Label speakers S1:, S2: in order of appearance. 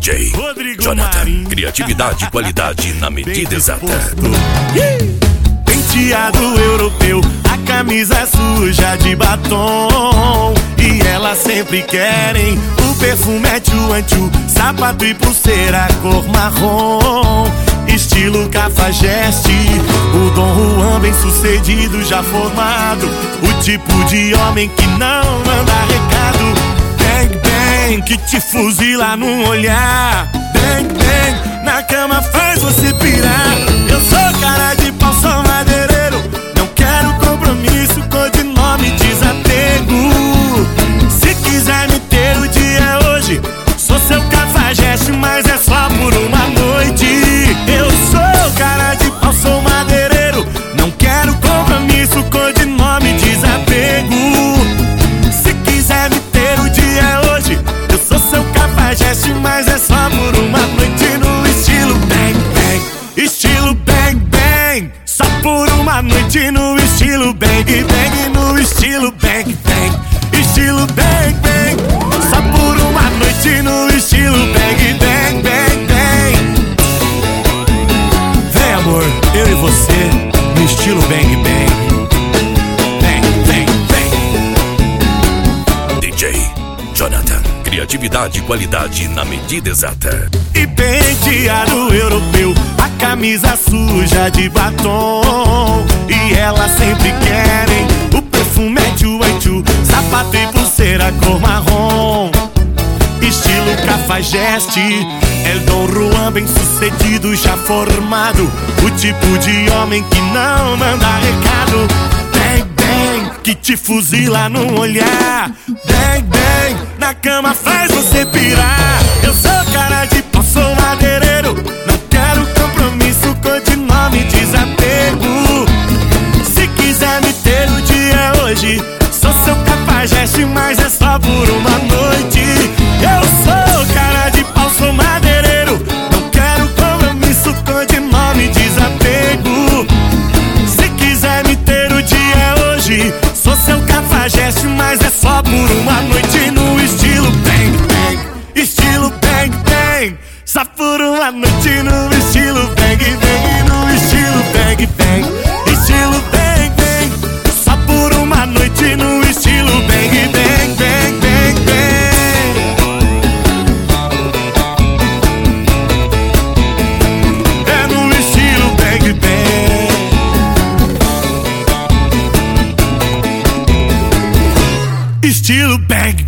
S1: DJ Jonathan, criatividade e qualidade na medida exata.
S2: Penteado europeu, a camisa suja de batom, e elas sempre querem o perfume é tchu, sapato e pulseira cor marrom, estilo cafajeste, o Dom Juan bem sucedido já formado, o tipo de homem que não manda recado. Bang, bang, que te fuzila num olhar. Bang, bang, na cama faz você pirar. Eu sou cara de pau, sou madeireiro, não quero compromisso, codinome desapego. Se quiser me ter, o dia é hoje. Sou seu cafajeste, mas é só por uma noite. Eu sou cara de pau, sou madeireiro, não quero compromisso, codinome desapego. Se quiser me ter, o dia é hoje. Eu sou seu cafajeste, mas é só por uma noite. No estilo bang bang, estilo bang bang, só por uma noite. No estilo bang bang, no estilo bang bang, estilo bang bang, só por uma noite. No estilo bang bang bang bang. Vem amor, eu e você no estilo bang bang.
S1: Jonathan, criatividade e qualidade na medida exata.
S2: E penteado europeu, a camisa suja de batom, e elas sempre querem o perfume é tchu, sapato e pulseira cor marrom, estilo cafajeste, é Dom Juan bem sucedido já formado, o tipo de homem que não manda recado. Bang, bang, que te fuzila num olhar. Bang, bang, na cama faz você pirar. Eu sou cara de pau, sou madeireiro, não quero compromisso, codinome desapego. Se quiser me ter, o dia é hoje. Sou seu cafajeste, mas é só por uma noite. Eu sou cara de pau, sou madeireiro, não quero compromisso, codinome desapego. Se quiser me ter, o dia é hoje. Sou seu cafajeste, mas é só por uma noite. No estilo bang bang, estilo bang bang, só por uma noite. No estilo bang bang, no estilo bang bang, estilo bang bang, só por uma noite. No estilo bang bang bang bang bang. É no estilo bang bang, estilo bang